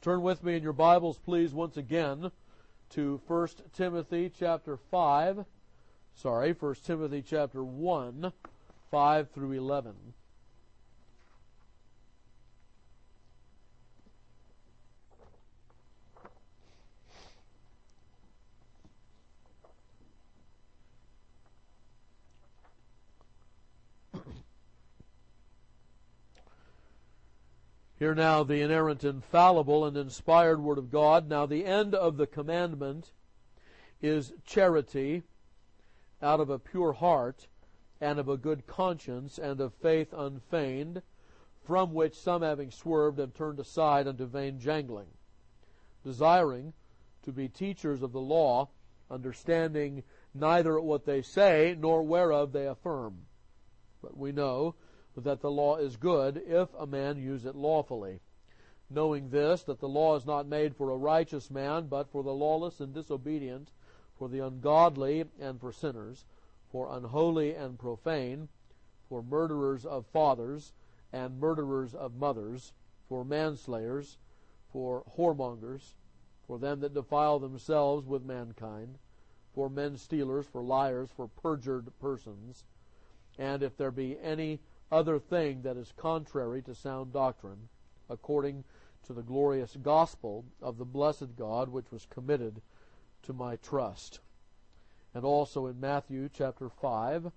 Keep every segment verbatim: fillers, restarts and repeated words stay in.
Turn with me in your Bibles, please, once again to First Timothy chapter five. Sorry, First Timothy chapter one, five through eleven. Hear now the inerrant, infallible, and inspired Word of God. Now the end of the commandment is charity out of a pure heart, and of a good conscience, and of faith unfeigned, from which some having swerved have turned aside unto vain jangling, desiring to be teachers of the law, understanding neither what they say, nor whereof they affirm. But we know that the law is good, if a man use it lawfully. Knowing this, that the law is not made for a righteous man, but for the lawless and disobedient, for the ungodly and for sinners, for unholy and profane, for murderers of fathers, and murderers of mothers, for manslayers, for whoremongers, for them that defile themselves with mankind, for men stealers, for liars, for perjured persons, and if there be any other thing that is contrary to sound doctrine, according to the glorious gospel of the blessed God, which was committed to my trust. And also in Matthew chapter five,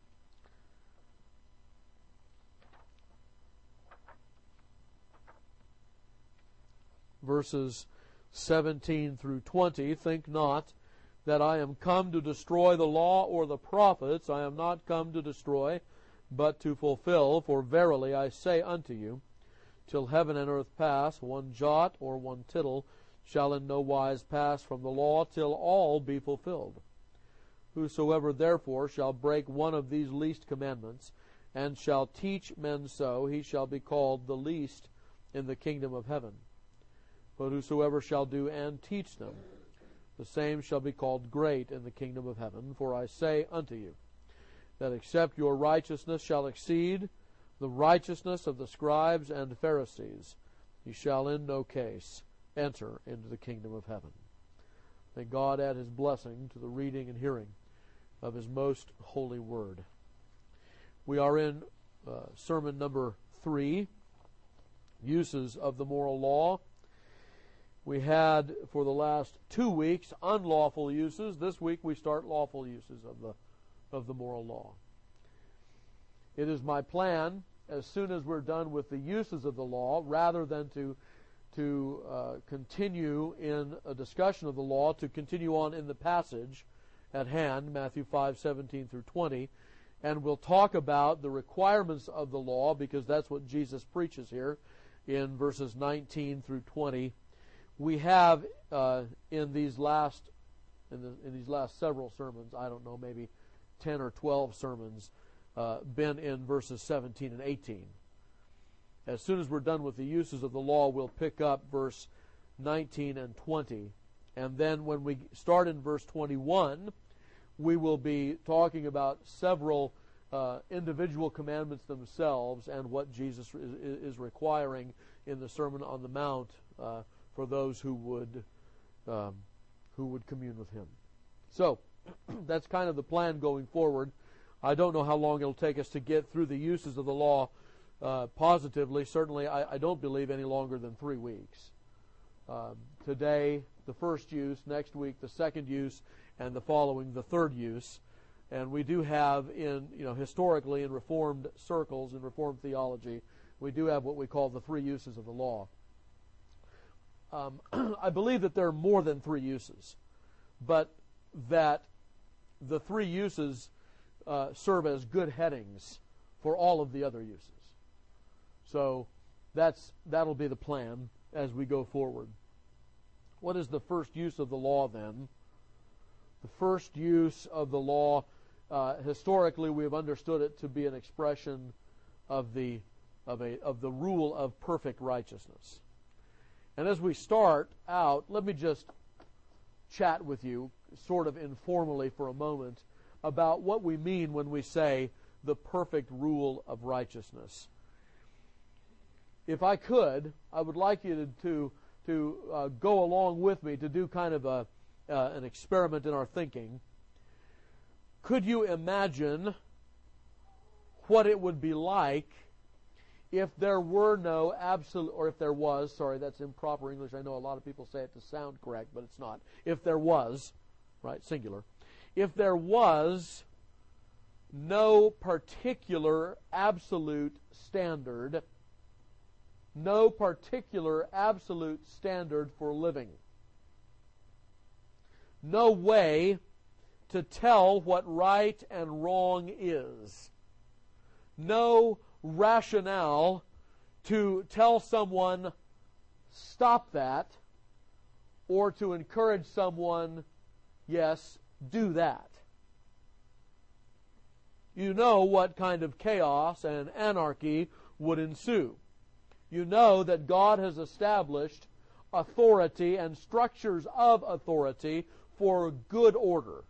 verses seventeen through twenty, think not that I am come to destroy the law or the prophets. I am not come to destroy, but to fulfill. For verily I say unto you, till heaven and earth pass, one jot or one tittle shall in no wise pass from the law, till all be fulfilled. Whosoever therefore shall break one of these least commandments, and shall teach men so, he shall be called the least in the kingdom of heaven. But whosoever shall do and teach them, the same shall be called great in the kingdom of heaven. For I say unto you, that except your righteousness shall exceed the righteousness of the scribes and Pharisees, ye shall in no case enter into the kingdom of heaven. May God add His blessing to the reading and hearing of His most holy word. We are in uh, sermon number three, uses of the moral law. We had, for the last two weeks, unlawful uses. This week we start lawful uses of the of the moral law. It is my plan, as soon as we're done with the uses of the law, rather than to to uh, continue in a discussion of the law, to continue on in the passage at hand, Matthew five, seventeen through twenty, and we'll talk about the requirements of the law, because that's what Jesus preaches here in verses nineteen through twenty. We have uh, in these last in, the, in these last several sermons, I don't know, maybe ten or twelve sermons, uh, been in verses seventeen and eighteen. As soon as we're done with the uses of the law, we'll pick up verse nineteen and twenty. And then when we start in verse twenty-one, we will be talking about several uh, individual commandments themselves and what Jesus is, is requiring in the Sermon on the Mount uh, for those who would um, who would commune with Him. So, that's kind of the plan going forward. I don't know how long it'll take us to get through the uses of the law uh, positively. Certainly, I, I don't believe any longer than three weeks. Um, today, the first use, next week, the second use, and the following, the third use. And we do have in, you know, historically in Reformed circles, in Reformed theology, we do have what we call the three uses of the law. Um, I believe that there are more than three uses, but that the three uses uh, serve as good headings for all of the other uses. So that's that'll be the plan as we go forward. What is the first use of the law then? The first use of the law, uh, historically we have understood it to be an expression of the of a of the rule of perfect righteousness. And as we start out, let me just chat with you sort of informally for a moment about what we mean when we say the perfect rule of righteousness. If I could, I would like you to, to to uh, go along with me to do kind of a uh, an experiment in our thinking. Could you imagine what it would be like if there were no absolute, or if there was, sorry, that's improper English. I know a lot of people say it to sound correct, but it's not. If there was, right, singular, if there was no particular absolute standard, no particular absolute standard for living, no way to tell what right and wrong is, no rationale to tell someone, stop that, or to encourage someone, yes, do that. You know what kind of chaos and anarchy would ensue. You know that God has established authority and structures of authority for good order.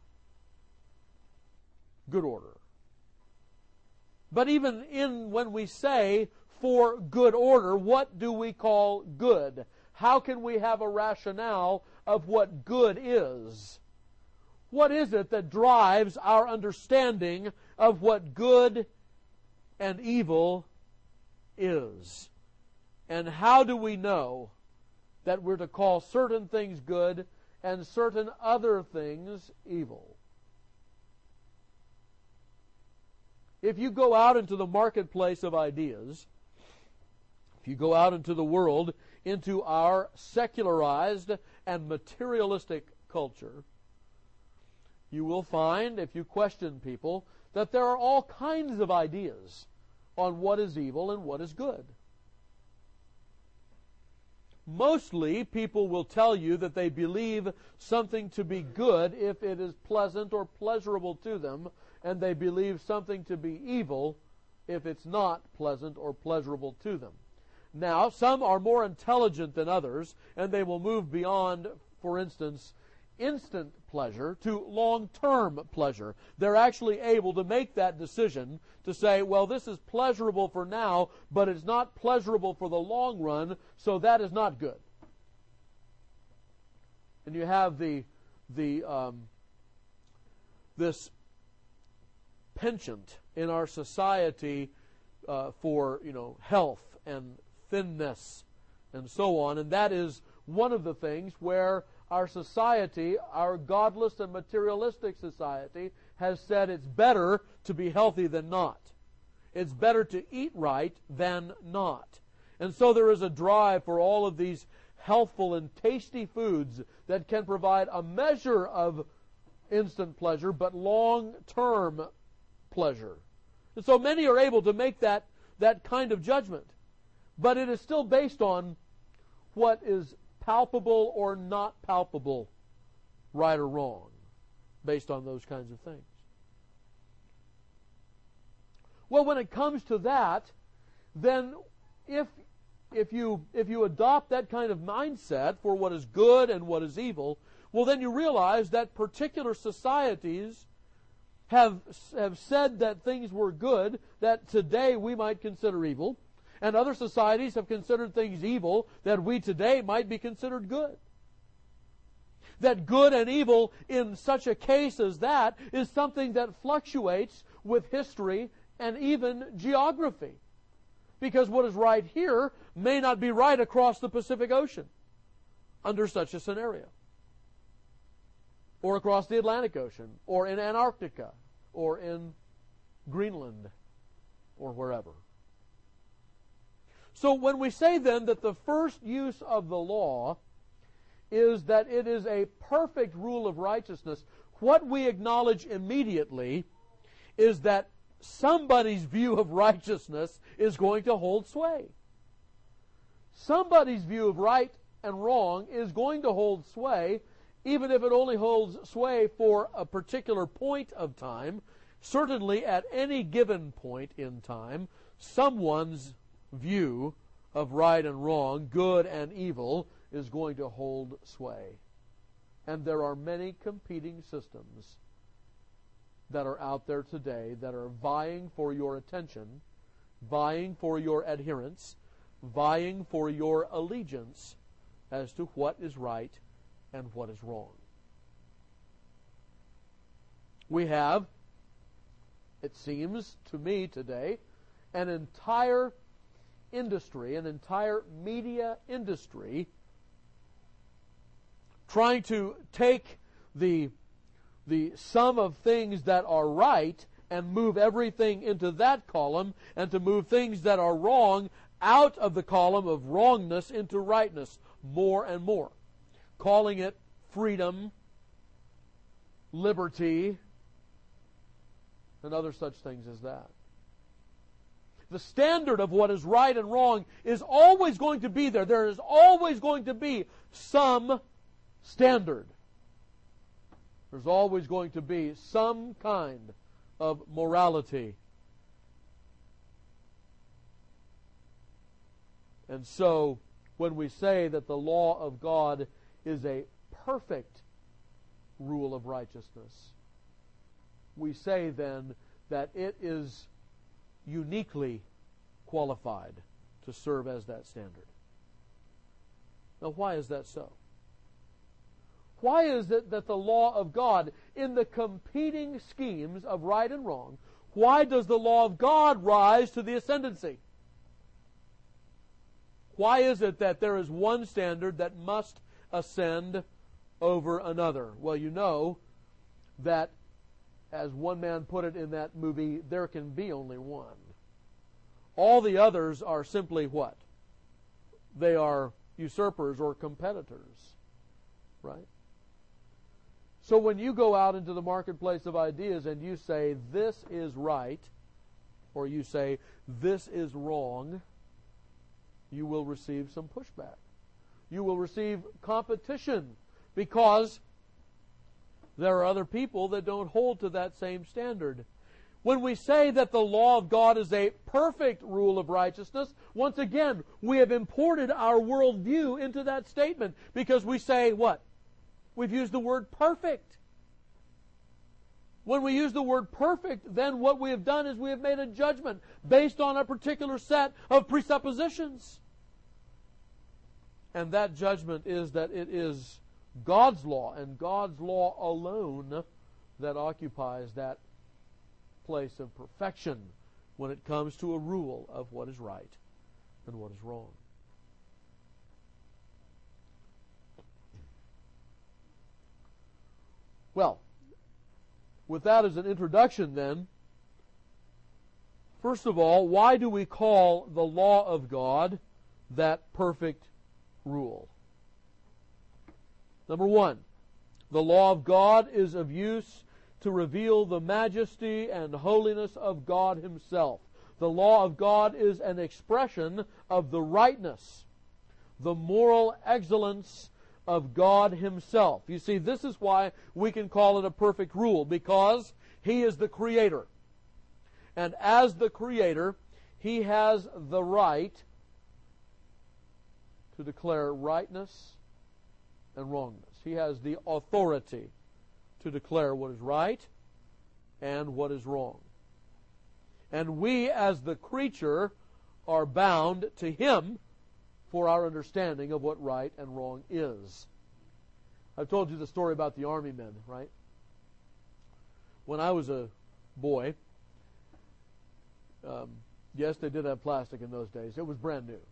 Good order. But even in when we say for good order, what do we call good? How can we have a rationale of what good is? What is it that drives our understanding of what good and evil is? And how do we know that we're to call certain things good and certain other things evil? If you go out into the marketplace of ideas, if you go out into the world, into our secularized and materialistic culture, you will find, if you question people, that there are all kinds of ideas on what is evil and what is good. Mostly, people will tell you that they believe something to be good if it is pleasant or pleasurable to them, and they believe something to be evil if it's not pleasant or pleasurable to them. Now, some are more intelligent than others, and they will move beyond, for instance, instant pleasure to long-term pleasure. They're actually able to make that decision to say, well, this is pleasurable for now, but it's not pleasurable for the long run, so that is not good. And you have the the um, this penchant in our society uh, for you know health and thinness and so on, and that is one of the things where our society, our godless and materialistic society, has said it's better to be healthy than not. It's better to eat right than not. And so there is a drive for all of these healthful and tasty foods that can provide a measure of instant pleasure, but long-term pleasure. And so many are able to make that, that kind of judgment. But it is still based on what is palpable or not palpable, right or wrong, based on those kinds of things. Well, when it comes to that, then if if you if you adopt that kind of mindset for what is good and what is evil, well, then you realize that particular societies have have said that things were good that today we might consider evil. And other societies have considered things evil that we today might be considered good. That good and evil in such a case as that is something that fluctuates with history and even geography. Because what is right here may not be right across the Pacific Ocean under such a scenario. Or across the Atlantic Ocean, or in Antarctica, or in Greenland, or wherever. So when we say then that the first use of the law is that it is a perfect rule of righteousness, what we acknowledge immediately is that somebody's view of righteousness is going to hold sway. Somebody's view of right and wrong is going to hold sway, even if it only holds sway for a particular point of time. Certainly at any given point in time, someone's view of right and wrong, good and evil, is going to hold sway. And there are many competing systems that are out there today that are vying for your attention, vying for your adherence, vying for your allegiance as to what is right and what is wrong. We have, it seems to me today, an entire industry, an entire media industry trying to take the, the sum of things that are right and move everything into that column, and to move things that are wrong out of the column of wrongness into rightness more and more, calling it freedom, liberty, and other such things as that. The standard of what is right and wrong is always going to be there. There is always going to be some standard. There's always going to be some kind of morality. And so, when we say that the law of God is a perfect rule of righteousness, we say then that it is uniquely qualified to serve as that standard. Now, why is that so? Why is it that the law of God, in the competing schemes of right and wrong, why does the law of God rise to the ascendancy? Why is it that there is one standard that must ascend over another? Well, you know that, as one man put it in that movie, there can be only one. All the others are simply what? They are usurpers or competitors, right? So when you go out into the marketplace of ideas and you say, this is right, or you say, this is wrong, you will receive some pushback. You will receive competition because there are other people that don't hold to that same standard. When we say that the law of God is a perfect rule of righteousness, once again, we have imported our worldview into that statement because we say, what? We've used the word perfect. When we use the word perfect, then what we have done is we have made a judgment based on a particular set of presuppositions. And that judgment is that it is God's law and God's law alone that occupies that place of perfection when it comes to a rule of what is right and what is wrong. Well, with that as an introduction then, first of all, why do we call the law of God that perfect rule? Number one, the law of God is of use to reveal the majesty and holiness of God Himself. The law of God is an expression of the rightness, the moral excellence of God Himself. You see, this is why we can call it a perfect rule, because He is the Creator. And as the Creator, He has the right to declare rightness and wrongness. He has the authority to declare what is right and what is wrong. And we, as the creature, are bound to Him for our understanding of what right and wrong is. I've told you the story about the army men, right? When I was a boy, um, yes, they did have plastic in those days. It was brand new.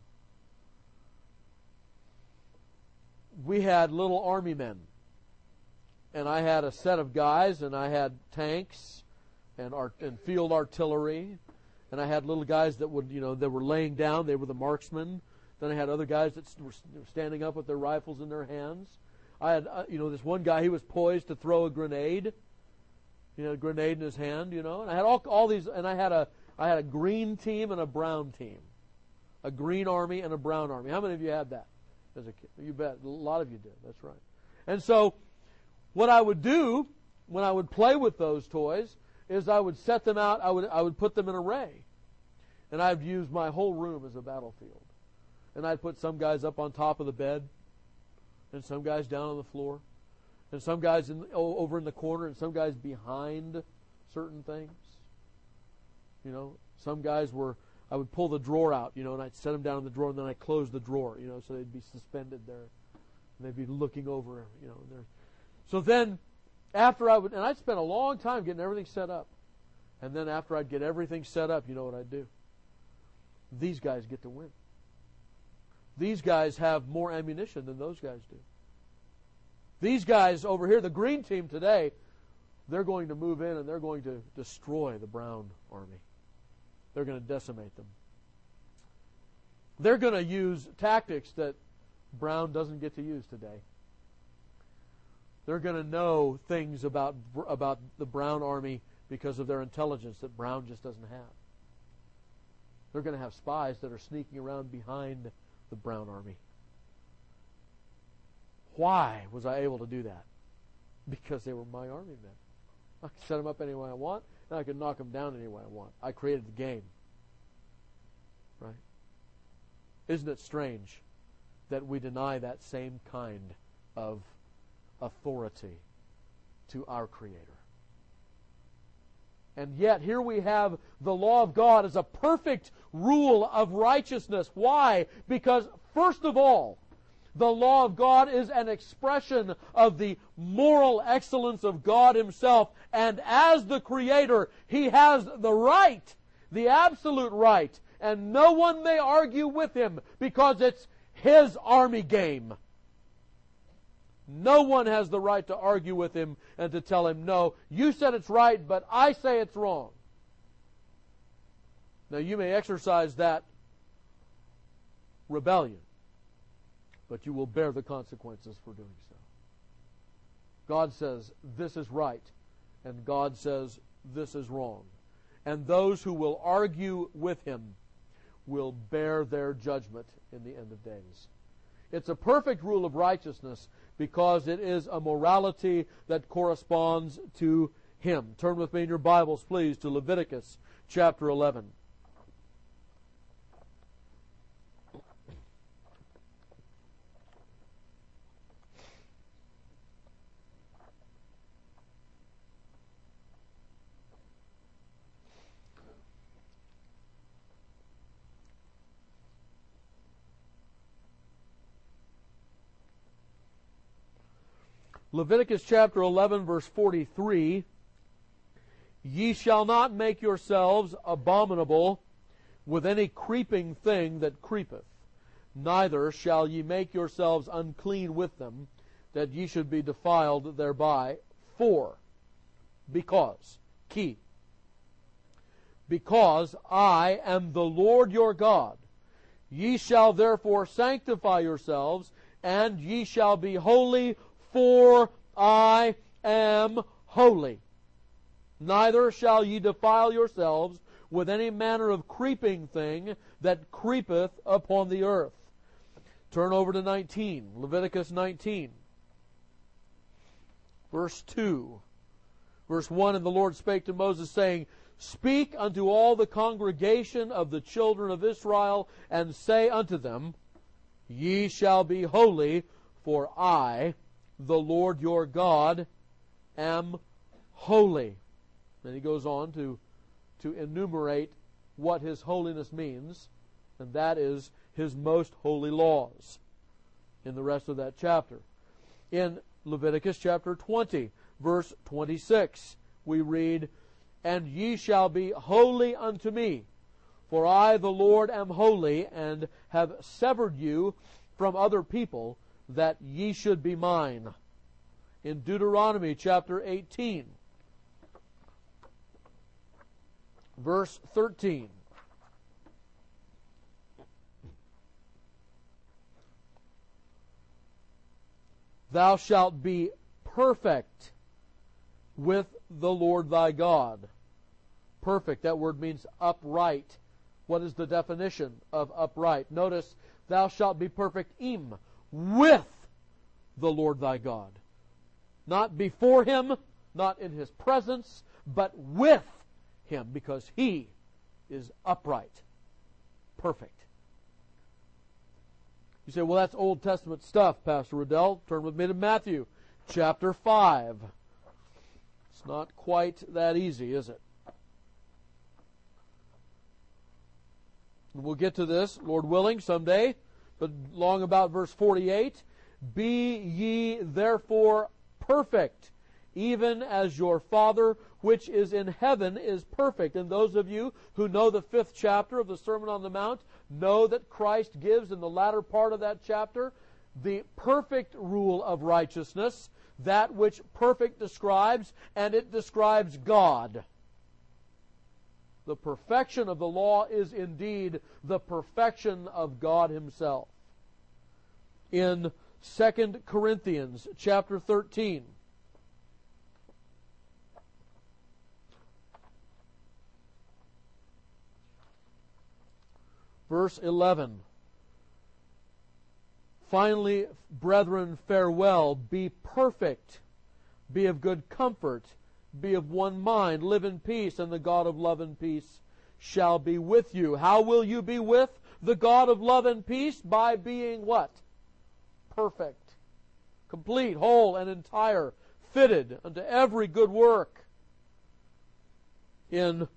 We had little army men. And I had a set of guys, and I had tanks and, art, and field artillery. And I had little guys that would, you know, that were laying down. They were the marksmen. Then I had other guys that were standing up with their rifles in their hands. I had, uh, you know, this one guy, he was poised to throw a grenade. He had a grenade in his hand, you know. And I had all, all these, and I had a, I had a green team and a brown team. A green army and a brown army. How many of you had that as a kid? You bet. A lot of you did. That's right. And so, what I would do when I would play with those toys is I would set them out, I would, I would put them in array. And I'd use my whole room as a battlefield. And I'd put some guys up on top of the bed, and some guys down on the floor, and some guys in, over in the corner, and some guys behind certain things. You know, some guys were, I would pull the drawer out, you know, and I'd set them down in the drawer, and then I'd close the drawer, you know, so they'd be suspended there. And they'd be looking over, you know. There. So then, after I would, and I'd spend a long time getting everything set up. And then after I'd get everything set up, you know what I'd do? These guys get to win. These guys have more ammunition than those guys do. These guys over here, the green team today, they're going to move in and they're going to destroy the brown army. They're going to decimate them. They're going to use tactics that Brown doesn't get to use today. They're going to know things about about the Brown army because of their intelligence that Brown just doesn't have. They're going to have spies that are sneaking around behind the Brown army. Why was I able to do that? Because they were my army men. I could set them up any way I want, and I could knock them down any way I want. I created the game. Right? Isn't it strange that we deny that same kind of authority to our Creator? And yet here we have the law of God as a perfect rule of righteousness. Why? Because first of all, the law of God is an expression of the moral excellence of God Himself. And as the Creator, He has the right, the absolute right, and no one may argue with Him because it's His army game. No one has the right to argue with Him and to tell Him, no, you said it's right, but I say it's wrong. Now you may exercise that rebellion, but you will bear the consequences for doing so. God says this is right, and God says this is wrong. And those who will argue with Him will bear their judgment in the end of days. It's a perfect rule of righteousness because it is a morality that corresponds to Him. Turn with me in your Bibles, please, to Leviticus chapter eleven. Leviticus chapter eleven, verse forty-three, Ye shall not make yourselves abominable with any creeping thing that creepeth, neither shall ye make yourselves unclean with them, that ye should be defiled thereby. For, because, key, because I am the Lord your God, ye shall therefore sanctify yourselves, and ye shall be holy, for I am holy. Neither shall ye defile yourselves with any manner of creeping thing that creepeth upon the earth. Turn over to nineteen, Leviticus nineteen, verse two. Verse one, And the Lord spake to Moses, saying, Speak unto all the congregation of the children of Israel, and say unto them, Ye shall be holy, for I, the Lord your God, am holy. Then he goes on to, to enumerate what His holiness means, and that is His most holy laws in the rest of that chapter. In Leviticus chapter twenty, verse twenty-six, we read, And ye shall be holy unto me, for I, the Lord, am holy, and have severed you from other people, that ye should be mine. In Deuteronomy chapter eighteen, verse thirteen, Thou shalt be perfect with the Lord thy God. Perfect, that word means upright. What is the definition of upright? Notice, thou shalt be perfect im, with the Lord thy God. Not before Him, not in His presence, but with Him, because He is upright, perfect. You say, well, that's Old Testament stuff, Pastor Riddell. Turn with me to Matthew chapter five. It's not quite that easy, is it? We'll get to this, Lord willing, someday, but long about verse forty-eight. Be ye therefore perfect, even as your Father which is in heaven is perfect. And those of you who know the fifth chapter of the Sermon on the Mount know that Christ gives in the latter part of that chapter the perfect rule of righteousness, that which perfect describes, and it describes God. The perfection of the law is indeed the perfection of God Himself. In Second Corinthians chapter thirteen, verse eleven, finally, brethren, farewell, be perfect, be of good comfort, be of one mind, live in peace, and the God of love and peace shall be with you. How will you be with the God of love and peace? By being what? Perfect, complete, whole, and entire, fitted unto every good work. In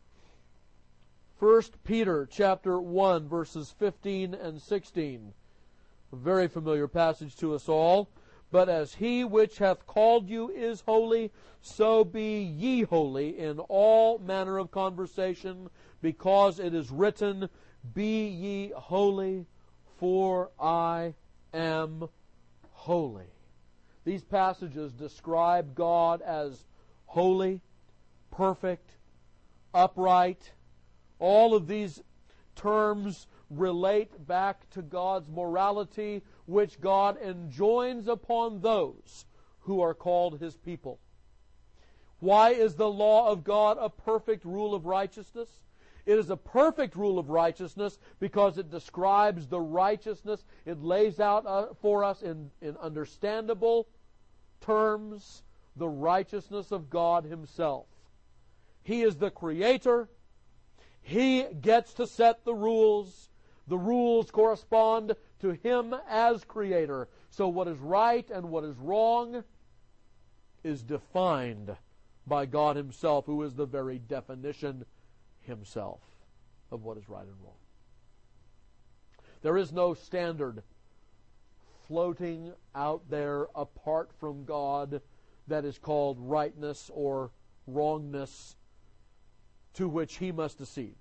First Peter chapter one, verses fifteen and sixteen, a very familiar passage to us all. But as He which hath called you is holy, so be ye holy in all manner of conversation, because it is written, Be ye holy, for I am holy. These passages describe God as holy, perfect, upright. All of these terms relate back to God's morality, which God enjoins upon those who are called His people. Why is the law of God a perfect rule of righteousness? It is a perfect rule of righteousness because it describes the righteousness. It lays out uh, for us in, in understandable terms the righteousness of God Himself. He is the Creator. He gets to set the rules. The rules correspond to Him as Creator. So what is right and what is wrong is defined by God Himself, who is the very definition Himself of what is right and wrong. There is no standard floating out there apart from God that is called rightness or wrongness to which He must accede.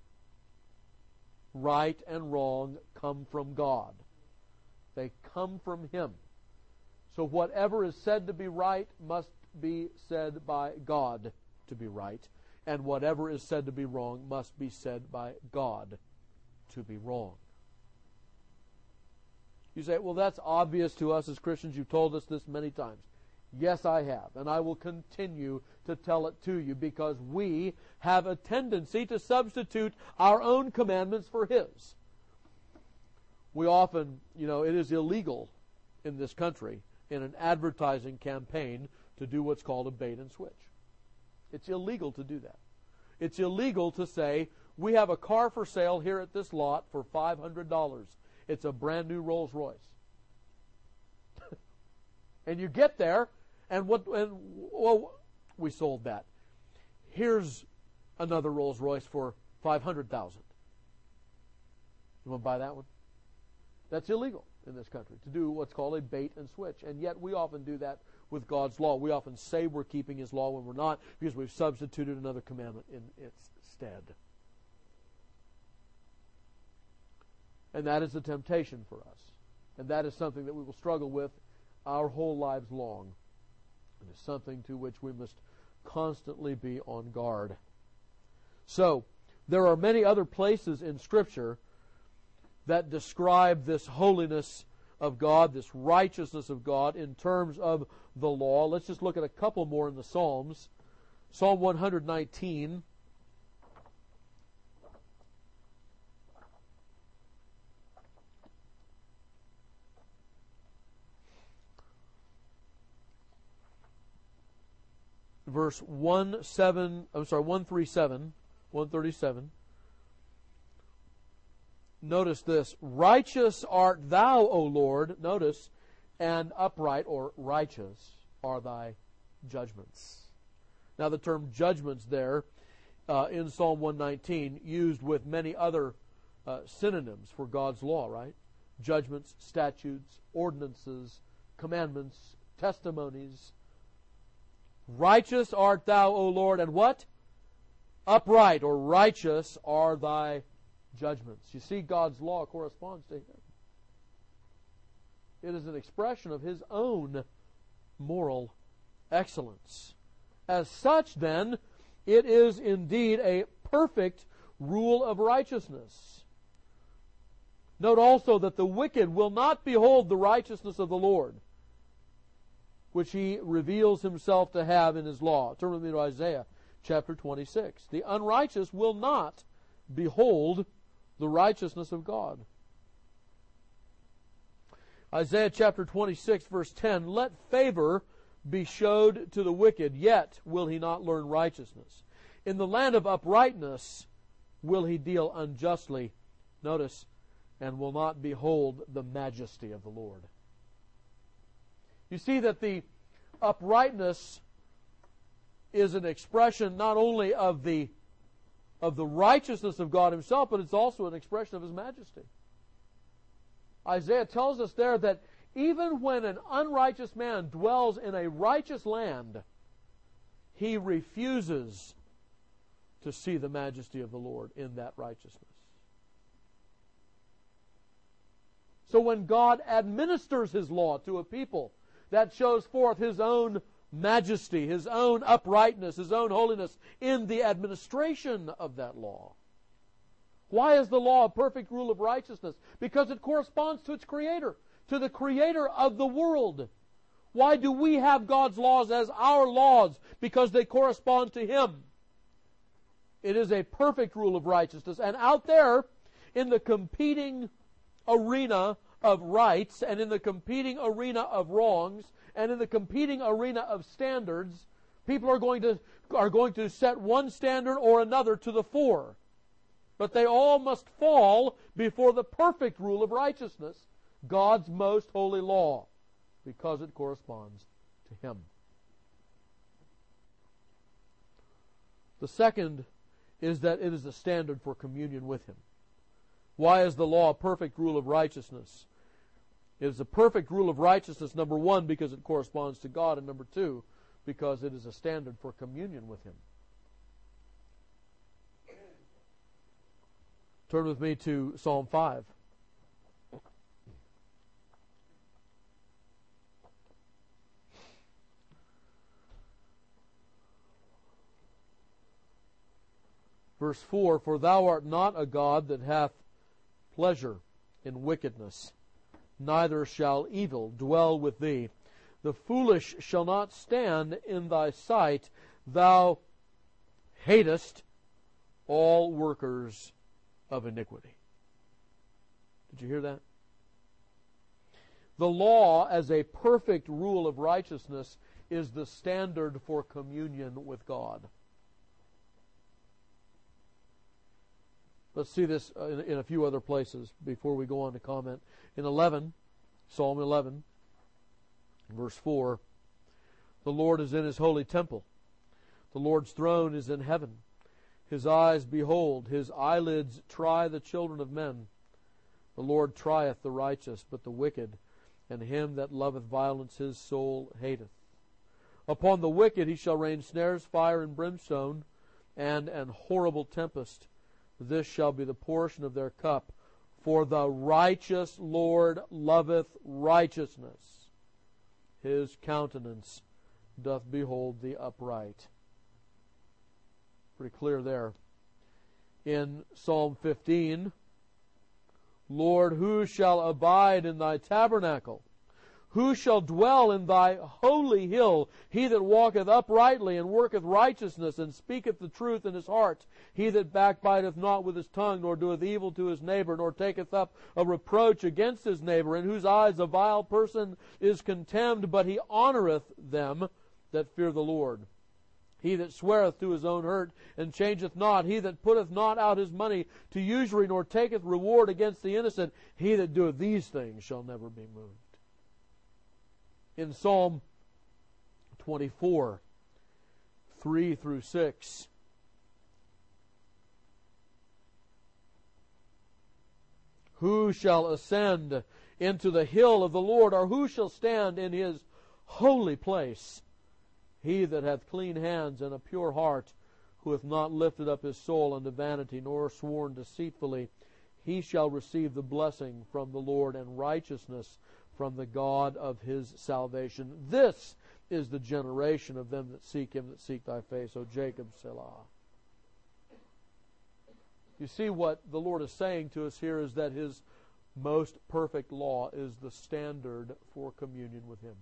Right and wrong come from God. They come from Him. So whatever is said to be right must be said by God to be right, and whatever is said to be wrong must be said by God to be wrong. You say, well, that's obvious to us as Christians. You've told us this many times. Yes, I have, and I will continue to tell it to you because we have a tendency to substitute our own commandments for His. We often, you know, it is illegal in this country in an advertising campaign to do what's called a bait and switch. It's illegal to do that. It's illegal to say, we have a car for sale here at this lot for five hundred dollars. It's a brand new Rolls Royce. And you get there, and what? And well, we sold that. Here's another Rolls Royce for five hundred thousand. You want to buy that one? That's illegal in this country to do what's called a bait and switch, and yet we often do that with God's law. We often say we're keeping His law when we're not, because we've substituted another commandment in its stead. And that is a temptation for us, and that is something that we will struggle with our whole lives long. It is something to which we must constantly be on guard. So, there are many other places in Scripture that describe this holiness of God, this righteousness of God in terms of the law. Let's just look at a couple more in the Psalms. Psalm one nineteen. Verse one seven, I'm sorry, one thirty-seven, one thirty-seven. Notice this: righteous art thou, O Lord, notice, and upright or righteous are thy judgments. Now the term judgments there uh, in Psalm one nineteen used with many other uh, synonyms for God's law, right? judgments, statutes, ordinances, commandments, testimonies. Righteous art thou, O Lord, and what? Upright or righteous are thy judgments. You see, God's law corresponds to Him. It is an expression of His own moral excellence. As such, then, it is indeed a perfect rule of righteousness. Note also that the wicked will not behold the righteousness of the Lord, which He reveals Himself to have in His law. Turn with me to Isaiah chapter twenty-six. The unrighteous will not behold the righteousness of God. Isaiah chapter twenty-six, verse ten, let favor be showed to the wicked, yet will he not learn righteousness. In the land of uprightness will he deal unjustly, notice, and will not behold the majesty of the Lord. You see that the uprightness is an expression not only of the of the righteousness of God Himself, but it's also an expression of His majesty. Isaiah tells us there that even when an unrighteous man dwells in a righteous land, he refuses to see the majesty of the Lord in that righteousness. So when God administers His law to a people, that shows forth His own majesty, His own uprightness, His own holiness in the administration of that law. Why is the law a perfect rule of righteousness? Because it corresponds to its Creator, to the Creator of the world. Why do we have God's laws as our laws? Because they correspond to Him. It is a perfect rule of righteousness. And out there, in the competing arena of rights, and in the competing arena of wrongs, and in the competing arena of standards, people are going to are going to set one standard or another to the fore. But they all must fall before the perfect rule of righteousness, God's most holy law, because it corresponds to Him. The second is that it is a standard for communion with Him. Why is the law a perfect rule of righteousness? It is a perfect rule of righteousness, number one, because it corresponds to God, and number two, because it is a standard for communion with Him. Turn with me to Psalm five. Verse four, for thou art not a God that hath pleasure in wickedness, neither shall evil dwell with thee. The foolish shall not stand in thy sight. Thou hatest all workers of iniquity. Did you hear that? The law, as a perfect rule of righteousness, is the standard for communion with God. Let's see this in, in a few other places before we go on to comment. In eleven, Psalm eleven, verse four, the Lord is in His holy temple. The Lord's throne is in heaven. His eyes behold, His eyelids try the children of men. The Lord trieth the righteous, but the wicked, and him that loveth violence His soul hateth. Upon the wicked He shall rain snares, fire, and brimstone, and an horrible tempest. This shall be the portion of their cup. For the righteous Lord loveth righteousness. His countenance doth behold the upright. Pretty clear there. In Psalm fifteen, Lord, who shall abide in thy tabernacle? Who shall dwell in thy holy hill? He that walketh uprightly and worketh righteousness and speaketh the truth in his heart. He that backbiteth not with his tongue, nor doeth evil to his neighbor, nor taketh up a reproach against his neighbor, in whose eyes a vile person is contemned, but he honoreth them that fear the Lord. He that sweareth to his own hurt, and changeth not, he that putteth not out his money to usury, nor taketh reward against the innocent, he that doeth these things shall never be moved. In Psalm twenty-four, three through six, Who shall ascend into the hill of the Lord, or who shall stand in His holy place? He that hath clean hands and a pure heart, who hath not lifted up his soul unto vanity, nor sworn deceitfully, he shall receive the blessing from the Lord, and righteousness from the God of his salvation. This is the generation of them that seek Him, that seek Thy face, O Jacob, Selah. You see, what the Lord is saying to us here is that His most perfect law is the standard for communion with Him.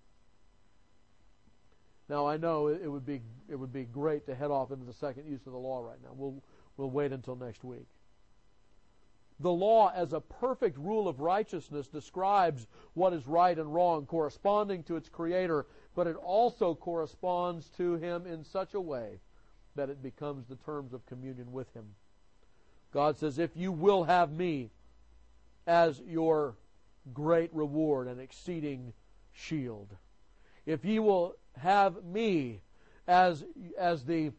Now, I know it would be it would be great to head off into the second use of the law right now. We'll we'll wait until next week. The law, as a perfect rule of righteousness, describes what is right and wrong, corresponding to its Creator, but it also corresponds to Him in such a way that it becomes the terms of communion with Him. God says, if you will have me as your great reward and exceeding shield, if you will have me as as the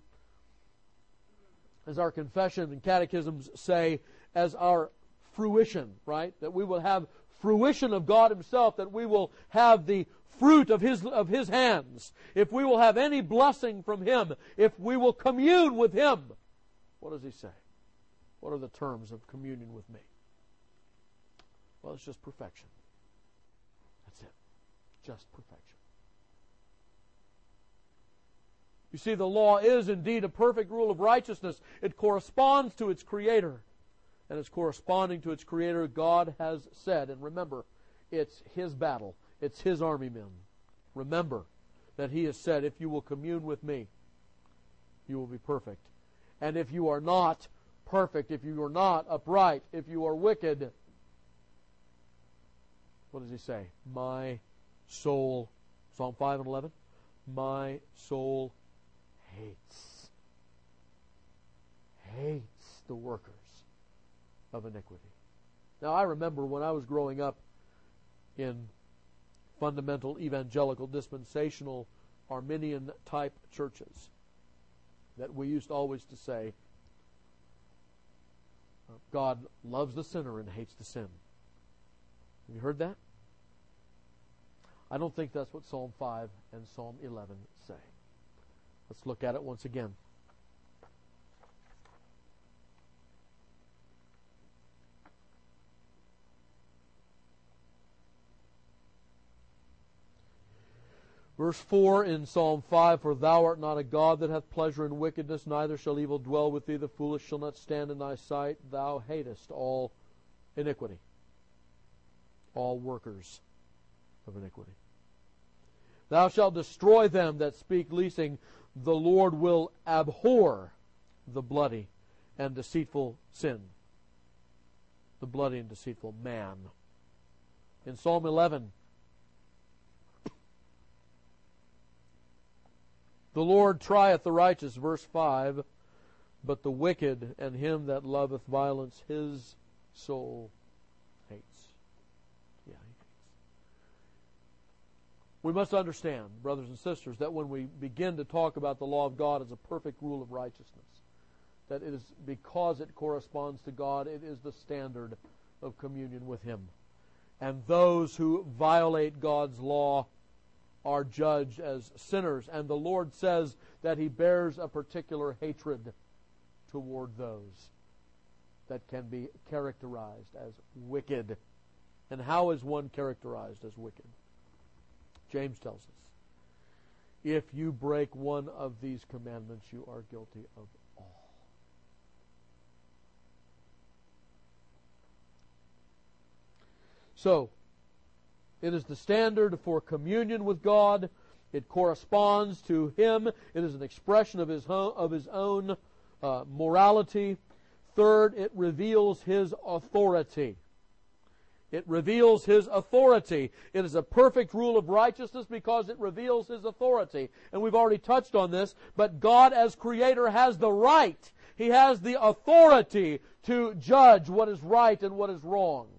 as our confession and catechisms say, as our fruition, right? That we will have fruition of God Himself, that we will have the fruit of His of His hands. If we will have any blessing from Him, if we will commune with Him, what does He say? What are the terms of communion with me? Well, it's just perfection. That's it. Just perfection. You see, the law is indeed a perfect rule of righteousness. It corresponds to its Creator. And it's corresponding to its Creator, God has said. And remember, it's His battle. It's His army men. Remember that He has said, if you will commune with me, you will be perfect. And if you are not perfect, if you are not upright, if you are wicked, what does He say? My soul, Psalm five and eleven, my soul hates, hates the workers of iniquity. Now, I remember when I was growing up in fundamental evangelical dispensational Arminian type churches, that we used always to say, God loves the sinner and hates the sin. Have you heard that? I don't think that's what Psalm five and Psalm eleven say. Let's look at it once again. Verse four in Psalm five, for thou art not a God that hath pleasure in wickedness, neither shall evil dwell with thee. The foolish shall not stand in thy sight. Thou hatest all iniquity, all workers of iniquity. Thou shalt destroy them that speak leasing. The Lord will abhor the bloody and deceitful sin, the bloody and deceitful man. In Psalm eleven, the Lord trieth the righteous, verse five, but the wicked and him that loveth violence, his soul hates. Yeah, he hates. We must understand, brothers and sisters, that when we begin to talk about the law of God as a perfect rule of righteousness, that it is because it corresponds to God, it is the standard of communion with Him. And those who violate God's law are judged as sinners. And the Lord says that He bears a particular hatred toward those that can be characterized as wicked. And how is one characterized as wicked? James tells us, if you break one of these commandments, you are guilty of all. So, it is the standard for communion with God. It corresponds to Him. It is an expression of His own, of his own uh, morality. Third, it reveals His authority. It reveals His authority. It is a perfect rule of righteousness because it reveals His authority. And we've already touched on this, but God as Creator has the right. He has the authority to judge what is right and what is wrong.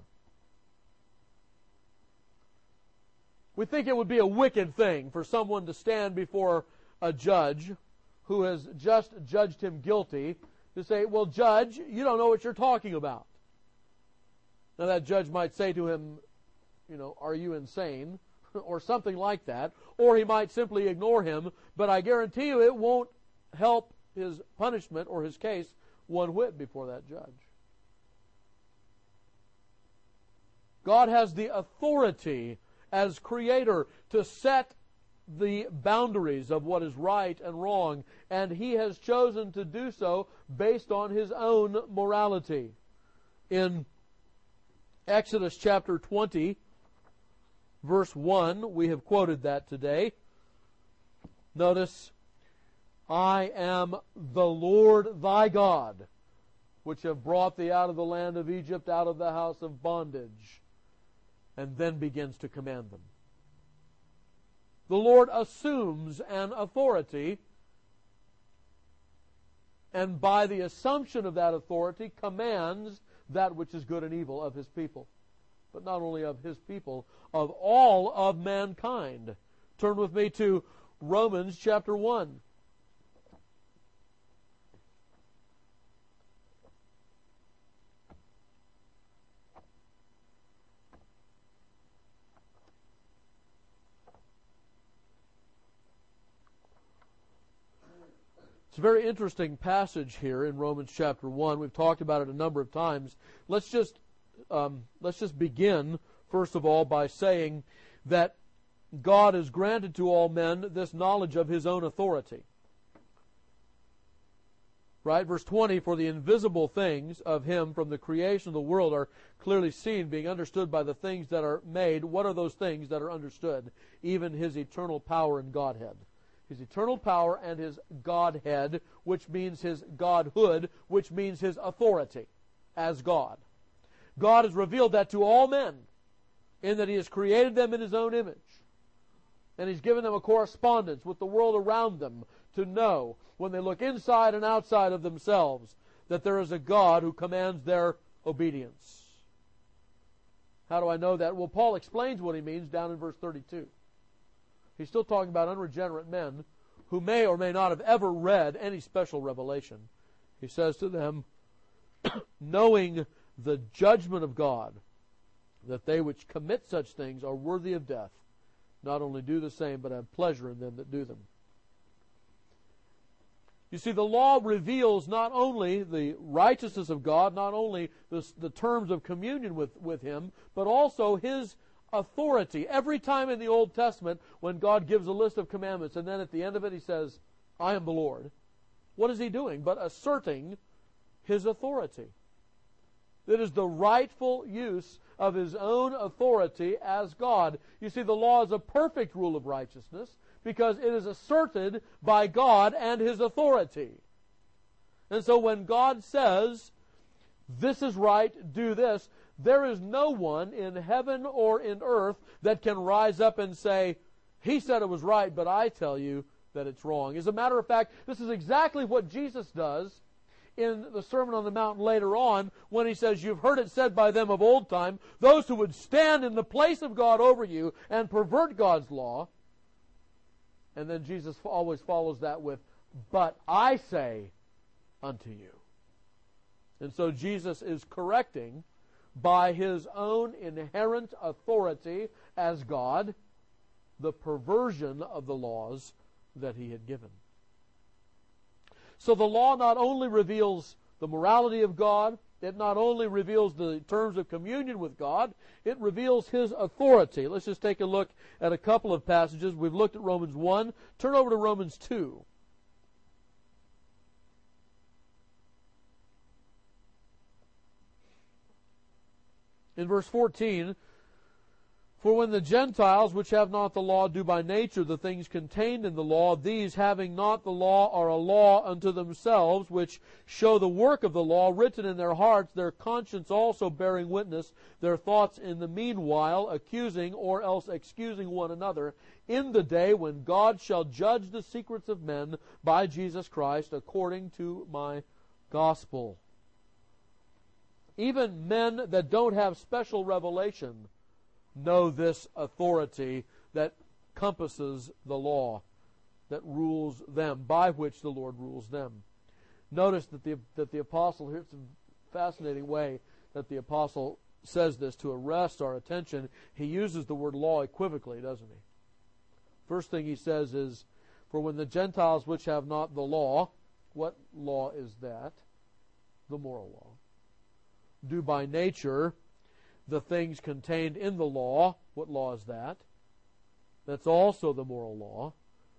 We think it would be a wicked thing for someone to stand before a judge who has just judged him guilty to say, well, judge, you don't know what you're talking about. Now that judge might say to him, you know, are you insane? Or something like that. Or he might simply ignore him, but I guarantee you it won't help his punishment or his case one whit before that judge. God has the authority as Creator to set the boundaries of what is right and wrong, and He has chosen to do so based on His own morality. In Exodus chapter twenty, verse one, we have quoted that today. Notice, I am the Lord thy God, which have brought thee out of the land of Egypt, out of the house of bondage. And then begins to command them. The Lord assumes an authority, and by the assumption of that authority commands that which is good and evil of His people. But not only of His people, of all of mankind. Turn with me to Romans chapter one. It's a very interesting passage here in Romans chapter one. We've talked about it a number of times. Let's just um, let's just begin, first of all, by saying that God has granted to all men this knowledge of His own authority. Right? Verse twenty, for the invisible things of Him from the creation of the world are clearly seen, being understood by the things that are made. What are those things that are understood? Even His eternal power and Godhead. His eternal power and His Godhead, which means His Godhood, which means His authority as God. God has revealed that to all men, in that He has created them in His own image. And He's given them a correspondence with the world around them to know, when they look inside and outside of themselves, that there is a God who commands their obedience. How do I know that? Well, Paul explains what he means down in verse thirty-two. He's still talking about unregenerate men who may or may not have ever read any special revelation. He says to them, knowing the judgment of God, that they which commit such things are worthy of death, not only do the same, but have pleasure in them that do them. You see, the law reveals not only the righteousness of God, not only the, the terms of communion with, with Him, but also His authority. Every time in the Old Testament when God gives a list of commandments and then at the end of it He says, I am the Lord, what is He doing but asserting His authority? It is the rightful use of His own authority as God. You see, the law is a perfect rule of righteousness because it is asserted by God and His authority. And so when God says, this is right, do this, there is no one in heaven or in earth that can rise up and say, He said it was right, but I tell you that it's wrong. As a matter of fact, this is exactly what Jesus does in the Sermon on the Mount later on when He says, you've heard it said by them of old time, those who would stand in the place of God over you and pervert God's law. And then Jesus always follows that with, but I say unto you. And so Jesus is correcting by His own inherent authority as God, the perversion of the laws that He had given. So the law not only reveals the morality of God, it not only reveals the terms of communion with God, it reveals His authority. Let's just take a look at a couple of passages. We've looked at Romans one. Turn over to Romans two. In verse fourteen, for when the Gentiles, which have not the law, do by nature the things contained in the law, these, having not the law, are a law unto themselves, which show the work of the law written in their hearts, their conscience also bearing witness, their thoughts in the meanwhile accusing or else excusing one another, in the day when God shall judge the secrets of men by Jesus Christ, according to my gospel. Even men that don't have special revelation know this authority that compasses the law, that rules them, by which the Lord rules them. Notice that the that the apostle, here's a fascinating way that the apostle says this to arrest our attention. He uses the word law equivocally, doesn't he? First thing he says is, for when the Gentiles which have not the law, what law is that? The moral law. Do by nature the things contained in the law. What law is that? That's also the moral law.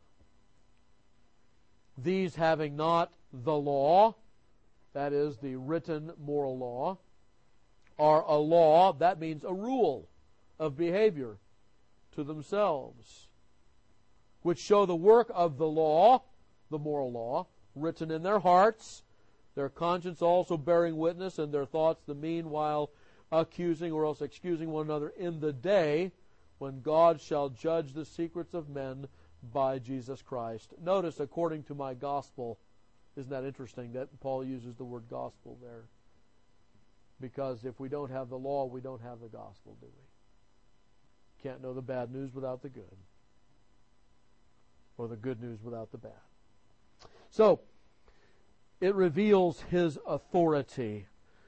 These having not the law, that is the written moral law, are a law, that means a rule of behavior to themselves, which show the work of the law, the moral law, written in their hearts, their conscience also bearing witness, and their thoughts the meanwhile accusing or else excusing one another in the day when God shall judge the secrets of men by Jesus Christ. Notice, according to my gospel. Isn't that interesting that Paul uses the word gospel there? Because if we don't have the law, we don't have the gospel, do we? Can't know the bad news without the good, or the good news without the bad. So, it reveals his authority.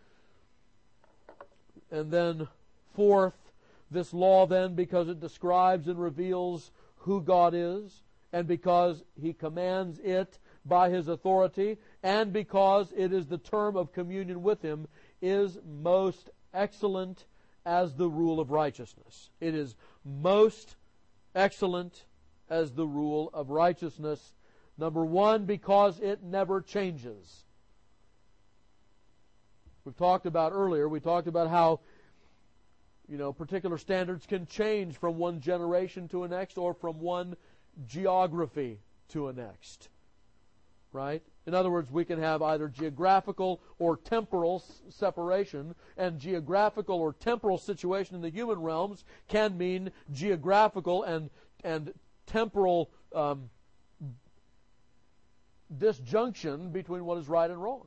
And then, fourth, this law then, because it describes and reveals who God is, and because he commands it by his authority, and because it is the term of communion with him, is most excellent as the rule of righteousness. It is most excellent as the rule of righteousness. Number one, because it never changes. We've talked about earlier, we talked about how, you know, particular standards can change from one generation to the next, or from one geography to a next. Right? In other words, we can have either geographical or temporal separation, and geographical or temporal situation in the human realms can mean geographical and and temporal um, disjunction between what is right and wrong.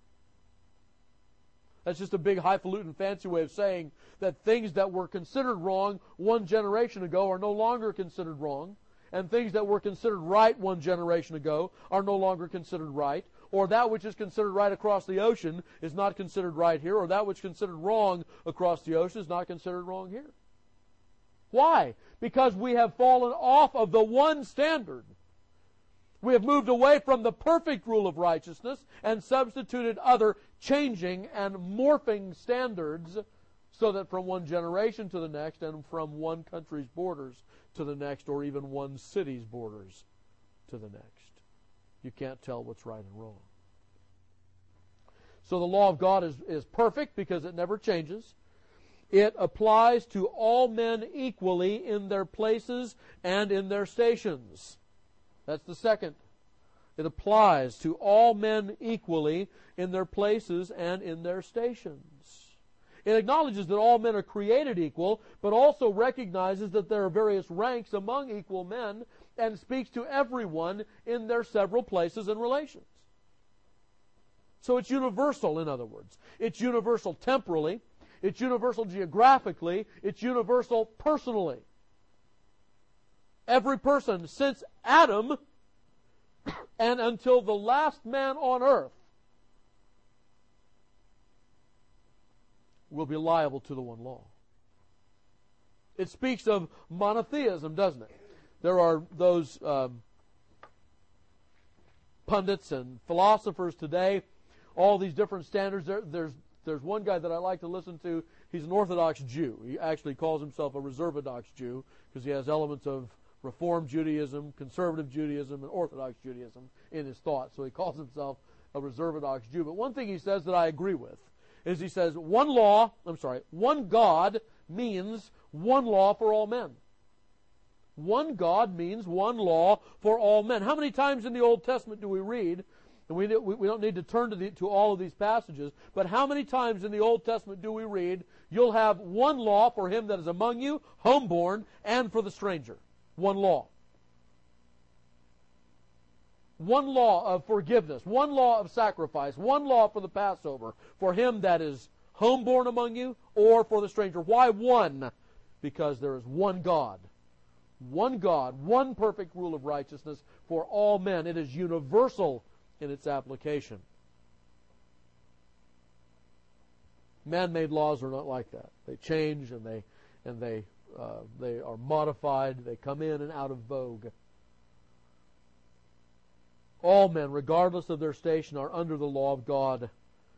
That's just a big highfalutin fancy way of saying that things that were considered wrong one generation ago are no longer considered wrong, and things that were considered right one generation ago are no longer considered right, or that which is considered right across the ocean is not considered right here, or that which is considered wrong across the ocean is not considered wrong here. Why? Because we have fallen off of the one standard. We have moved away from the perfect rule of righteousness and substituted other changing and morphing standards, so that from one generation to the next, and from one country's borders to the next, or even one city's borders to the next, you can't tell what's right and wrong. So the law of God is, is perfect because it never changes. It applies to all men equally in their places and in their stations. That's the second. It applies to all men equally in their places and in their stations. It acknowledges that all men are created equal, but also recognizes that there are various ranks among equal men, and speaks to everyone in their several places and relations. So it's universal, in other words. It's universal temporally, it's universal geographically, it's universal personally. Every person since Adam and until the last man on earth will be liable to the one law. It speaks of monotheism, doesn't it? There are those um, pundits and philosophers today, all these different standards. There, there's there's one guy that I like to listen to. He's an Orthodox Jew. He actually calls himself a Reservodox Jew because he has elements of Reform Judaism, Conservative Judaism, and Orthodox Judaism in his thought. So he calls himself a Reservodox Jew. But one thing he says that I agree with is he says one law, I'm sorry, one God means one law for all men. One God means one law for all men. How many times in the Old Testament do we read, and we, we don't need to turn to, the, to all of these passages, but how many times in the Old Testament do we read, you'll have one law for him that is among you, homeborn, and for the stranger? One law. One law of forgiveness, one law of sacrifice, one law for the Passover, for him that is homeborn among you, or for the stranger. Why one? Because there is one God. One God, one perfect rule of righteousness for all men. It is universal in its application. Man-made laws are not like that. They change and they and they uh, they are modified. They come in and out of vogue. All men, regardless of their station, are under the law of God.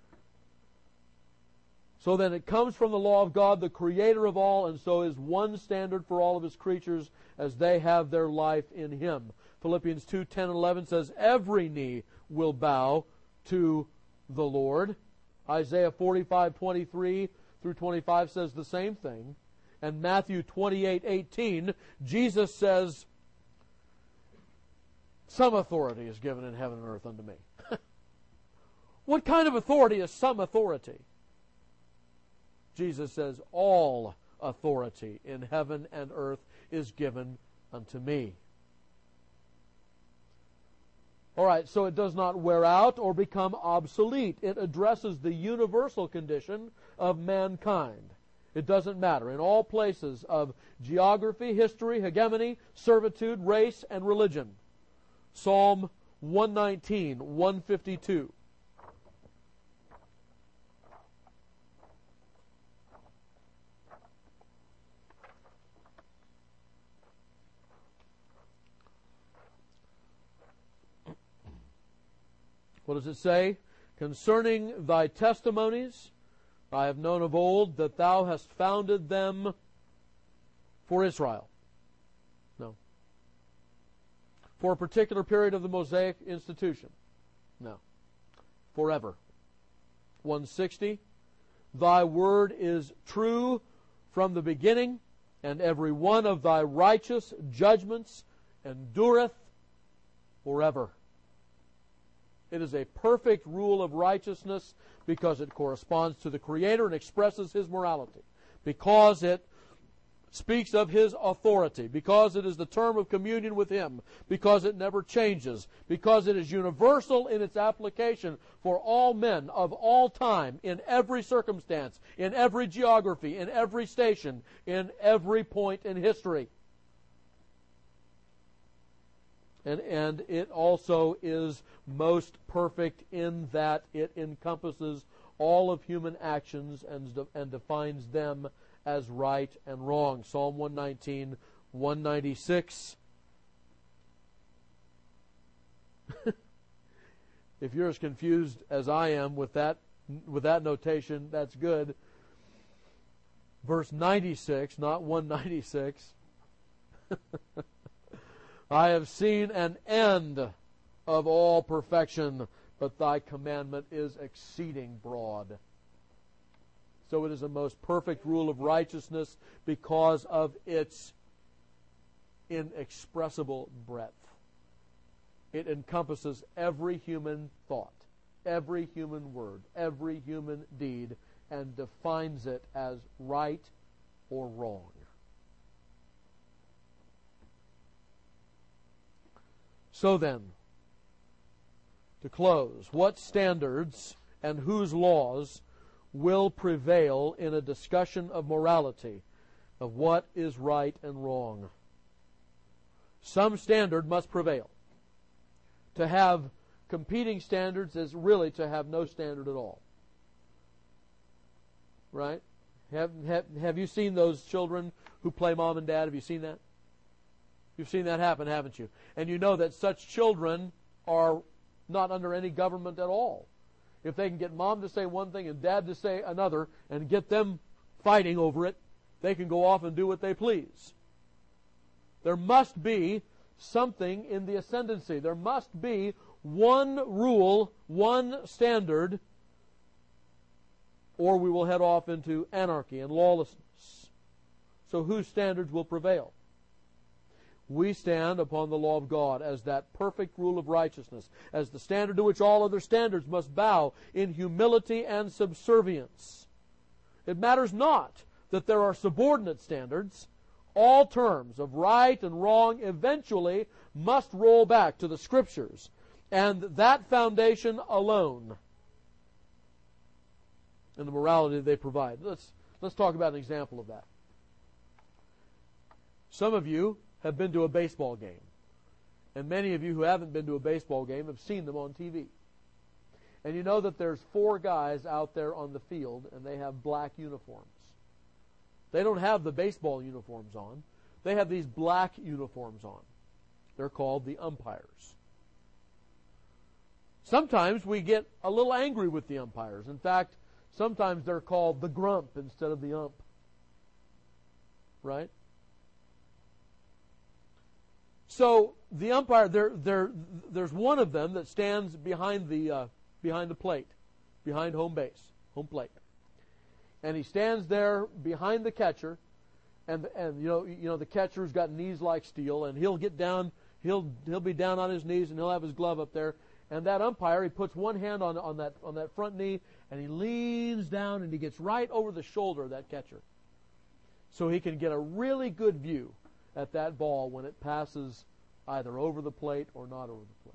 So then it comes from the law of God, the Creator of all, and so is one standard for all of His creatures as they have their life in Him. Philippians two, ten, and eleven says, every knee will bow to the Lord. Isaiah forty-five, twenty-three through twenty-five says the same thing. And Matthew twenty-eight, eighteen, Jesus says, some authority is given in heaven and earth unto me. What kind of authority is some authority? Jesus says, all authority in heaven and earth is given unto me. All right, so it does not wear out or become obsolete. It addresses the universal condition of mankind. It doesn't matter. In all places of geography, history, hegemony, servitude, race, and religion. Psalm one nineteen, one fifty-two. What does it say? Concerning thy testimonies, I have known of old that thou hast founded them for Israel. No. For a particular period of the Mosaic institution. No. Forever. one sixty. Thy word is true from the beginning, and every one of thy righteous judgments endureth forever. It is a perfect rule of righteousness because it corresponds to the Creator and expresses His morality. Because it speaks of His authority. Because it is the term of communion with Him. Because it never changes. Because it is universal in its application for all men of all time, in every circumstance, in every geography, in every station, in every point in history. And, and it also is most perfect in that it encompasses all of human actions and, and defines them as right and wrong. Psalm one nineteen, one ninety-six. If you're as confused as I am with that, with that notation, that's good. Verse ninety-six, not one ninety-six. I have seen an end of all perfection, but thy commandment is exceeding broad. So it is a most perfect rule of righteousness because of its inexpressible breadth. It encompasses every human thought, every human word, every human deed, and defines it as right or wrong. So then, to close, what standards and whose laws will prevail in a discussion of morality, of what is right and wrong? Some standard must prevail. To have competing standards is really to have no standard at all. Right? Have, have, have you seen those children who play mom and dad? Have you seen that? You've seen that happen, haven't you? And you know that such children are not under any government at all. If they can get mom to say one thing and dad to say another and get them fighting over it, they can go off and do what they please. There must be something in the ascendancy. There must be one rule, one standard, or we will head off into anarchy and lawlessness. So whose standards will prevail? We stand upon the law of God as that perfect rule of righteousness, as the standard to which all other standards must bow in humility and subservience. It matters not that there are subordinate standards. All terms of right and wrong eventually must roll back to the Scriptures, and that foundation alone, and the morality they provide. Let's, let's talk about an example of that. Some of you have been to a baseball game. And many of you who haven't been to a baseball game have seen them on T V. And you know that there's four guys out there on the field, and they have black uniforms. They don't have the baseball uniforms on. They have these black uniforms on. They're called the umpires. Sometimes we get a little angry with the umpires. In fact, sometimes they're called the grump instead of the ump. Right? So the umpire, there, there, there's one of them that stands behind the uh, behind the plate, behind home base, home plate, and he stands there behind the catcher, and and you know you know the catcher's got knees like steel, and he'll get down, he'll he'll be down on his knees, and he'll have his glove up there, and that umpire, he puts one hand on on that on that front knee, and he leans down, and he gets right over the shoulder of that catcher, so he can get a really good view at that ball when it passes either over the plate or not over the plate.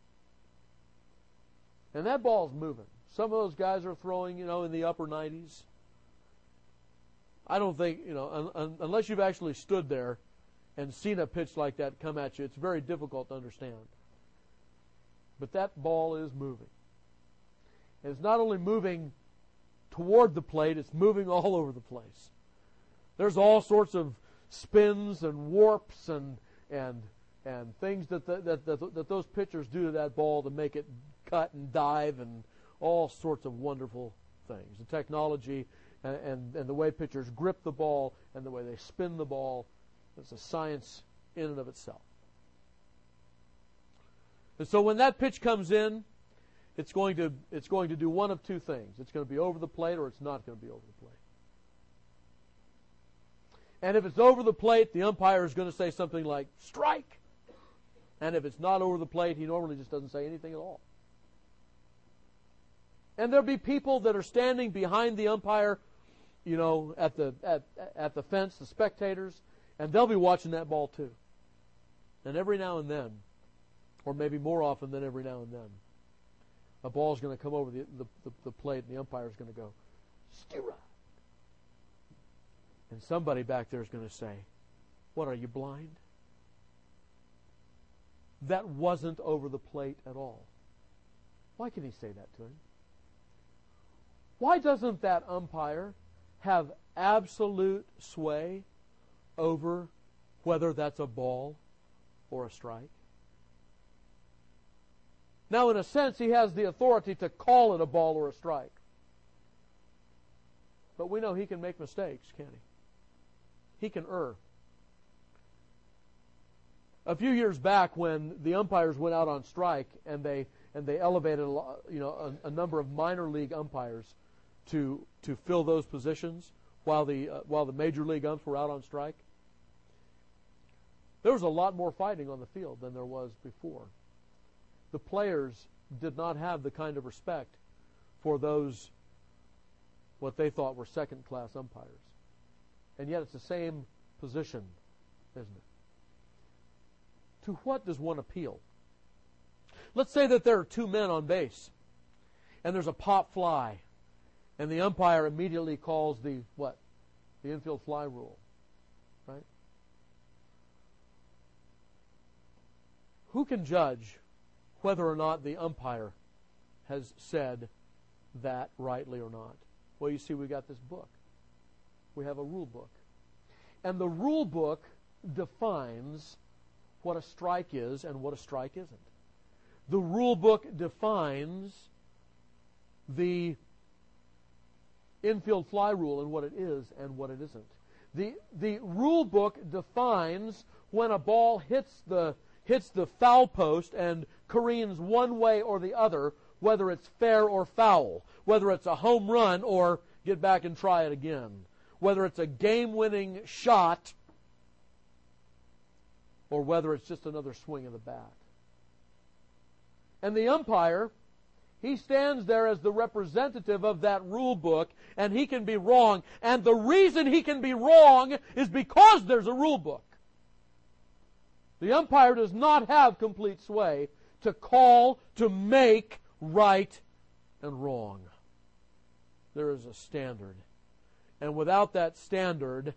And that ball's moving. Some of those guys are throwing, you know, in the upper nineties. I don't think, you know, un- un- unless you've actually stood there and seen a pitch like that come at you, it's very difficult to understand. But that ball is moving. And it's not only moving toward the plate, it's moving all over the place. There's all sorts of spins and warps and and and things that the, that, that that those pitchers do to that ball to make it cut and dive and all sorts of wonderful things. The technology and, and, and the way pitchers grip the ball and the way they spin the ball, it's a science in and of itself. And so when that pitch comes in, it's going to it's going to do one of two things. It's going to be over the plate or it's not going to be over the plate. And if it's over the plate, the umpire is going to say something like, strike! And if it's not over the plate, he normally just doesn't say anything at all. And there'll be people that are standing behind the umpire, you know, at the at, at the fence, the spectators, and they'll be watching that ball too. And every now and then, or maybe more often than every now and then, a ball's going to come over the, the, the, the plate, and the umpire's going to go, strike! And somebody back there is going to say, what, are you blind? That wasn't over the plate at all. Why can he say that to him? Why doesn't that umpire have absolute sway over whether that's a ball or a strike? Now, in a sense, he has the authority to call it a ball or a strike. But we know he can make mistakes, can't he? He can err. A few years back, when the umpires went out on strike and they and they elevated a, lo- you know a, a number of minor league umpires to to fill those positions while the uh, while the major league umps were out on strike, there was a lot more fighting on the field than there was before. The players did not have the kind of respect for those what they thought were second-class umpires. And yet it's the same position, isn't it? To what does one appeal? Let's say that there are two men on base, and there's a pop fly, and the umpire immediately calls the, what? The infield fly rule, right? Who can judge whether or not the umpire has said that rightly or not? Well, you see, we got this book. We have a rule book. And the rule book defines what a strike is and what a strike isn't. The rule book defines the infield fly rule and what it is and what it isn't. The the rule book defines when a ball hits the hits the foul post and careens one way or the other, whether it's fair or foul, whether it's a home run or get back and try it again, whether it's a game-winning shot or whether it's just another swing of the bat. And the umpire, he stands there as the representative of that rule book, and he can be wrong. And the reason he can be wrong is because there's a rule book. The umpire does not have complete sway to call, to make right and wrong. There is a standard. And without that standard,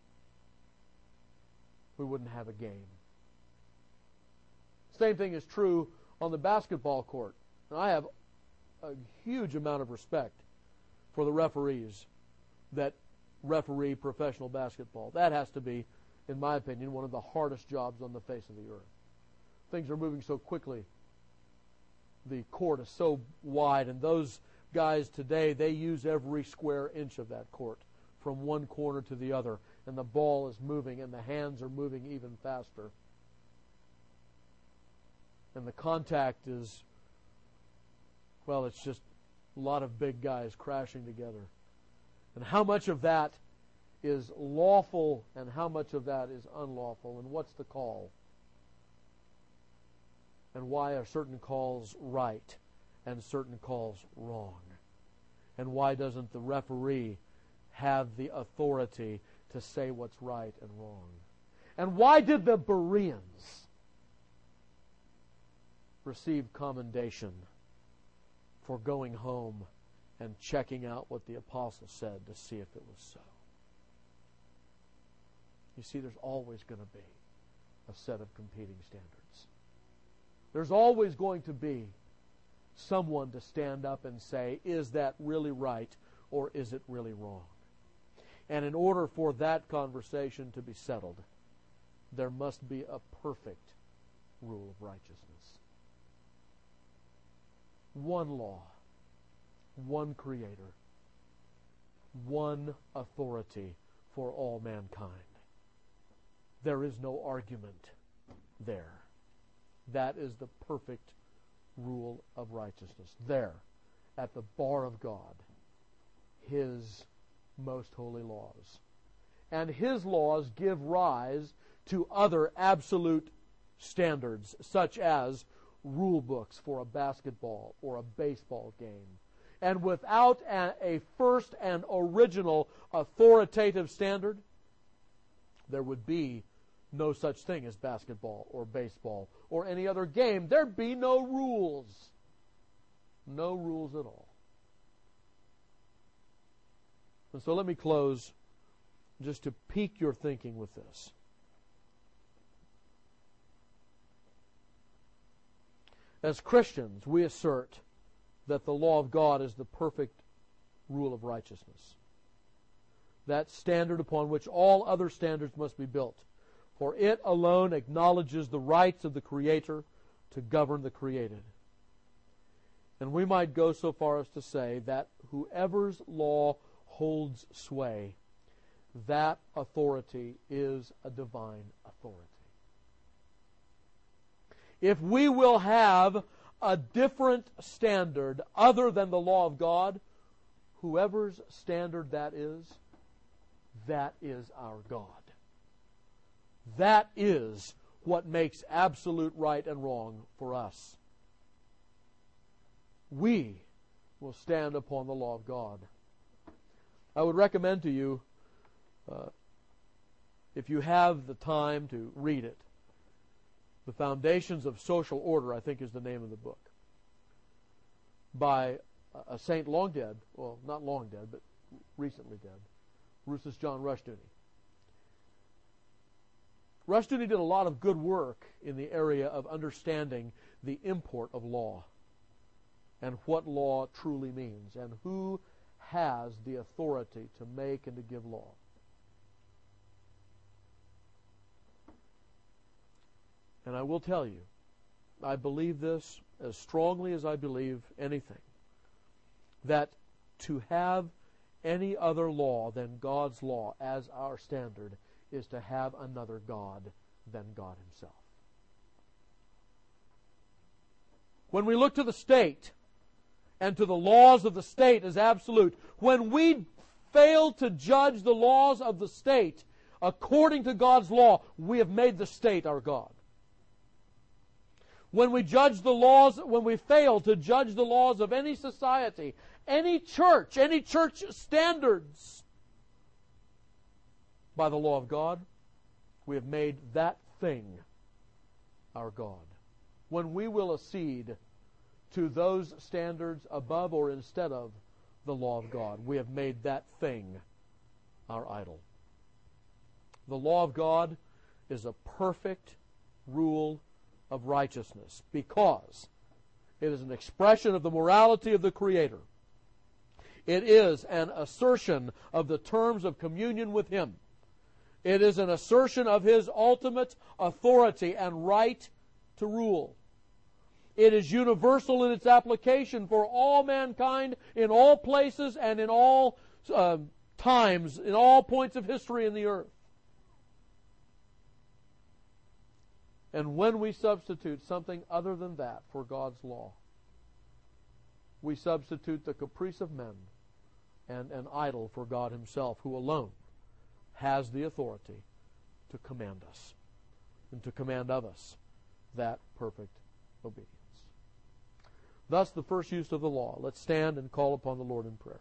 we wouldn't have a game. Same thing is true on the basketball court. And I have a huge amount of respect for the referees that referee professional basketball. That has to be, in my opinion, one of the hardest jobs on the face of the earth. Things are moving so quickly. The court is so wide, and those guys today, they use every square inch of that court from one corner to the other, and the ball is moving, and the hands are moving even faster. And the contact is, well, it's just a lot of big guys crashing together. And how much of that is lawful and how much of that is unlawful, and what's the call? And why are certain calls right and certain calls wrong? And why doesn't the referee have the authority to say what's right and wrong? And why did the Bereans receive commendation for going home and checking out what the apostle said to see if it was so? You see, there's always going to be a set of competing standards. There's always going to be someone to stand up and say, is that really right or is it really wrong? And in order for that conversation to be settled, there must be a perfect rule of righteousness. One law, one Creator, one authority for all mankind. There is no argument there. That is the perfect rule of righteousness. There, at the bar of God, His most holy laws. And His laws give rise to other absolute standards, such as rule books for a basketball or a baseball game. And without a, a first and original authoritative standard, there would be no such thing as basketball or baseball or any other game. There'd be no rules. No rules at all. And so let me close just to pique your thinking with this. As Christians, we assert that the law of God is the perfect rule of righteousness. That standard upon which all other standards must be built. For it alone acknowledges the rights of the Creator to govern the created. And we might go so far as to say that whoever's law holds sway, that authority is a divine authority. If we will have a different standard other than the law of God, whoever's standard that is, that is our God. That is what makes absolute right and wrong for us. We will stand upon the law of God. I would recommend to you, uh, if you have the time to read it, The Foundations of Social Order, I think is the name of the book, by a saint long dead, well, not long dead, but recently dead, Rousas John Rushdoony. Rushdoony did a lot of good work in the area of understanding the import of law and what law truly means and who has the authority to make and to give law. And I will tell you, I believe this as strongly as I believe anything, that to have any other law than God's law as our standard is to have another God than God Himself. When we look to the state and to the laws of the state as absolute, when we fail to judge the laws of the state according to God's law, we have made the state our God. When we judge the laws, when we fail to judge the laws of any society, any church, any church standards by the law of God, we have made that thing our God. When we will accede to those standards above or instead of the law of God, we have made that thing our idol. The law of God is a perfect rule of righteousness because It is an expression of the morality of the Creator. It is an assertion of the terms of communion with Him. It is an assertion of His ultimate authority and right to rule. It is universal in its application for all mankind in all places and in all uh, times, in all points of history in the earth. And when we substitute something other than that for God's law, we substitute the caprice of men and an idol for God Himself, who alone has the authority to command us and to command of us that perfect obedience. Thus, the first use of the law. Let's stand and call upon the Lord in prayer.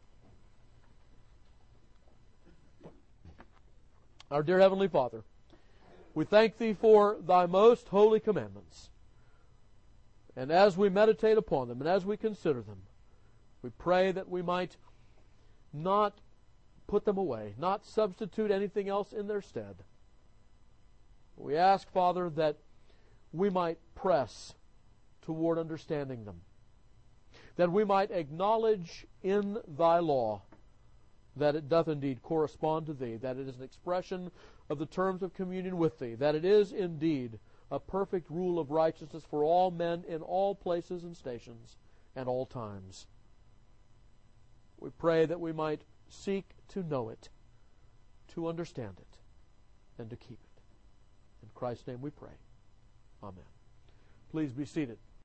Our dear Heavenly Father, we thank Thee for Thy most holy commandments. And as we meditate upon them and as we consider them, we pray that we might not put them away, not substitute anything else in their stead. We ask, Father, that we might press toward understanding them, that we might acknowledge in Thy law that it doth indeed correspond to Thee, that it is an expression of the terms of communion with Thee, that it is indeed a perfect rule of righteousness for all men in all places and stations and all times. We pray that we might seek to know it, to understand it, and to keep it. In Christ's name we pray. Amen. Please be seated.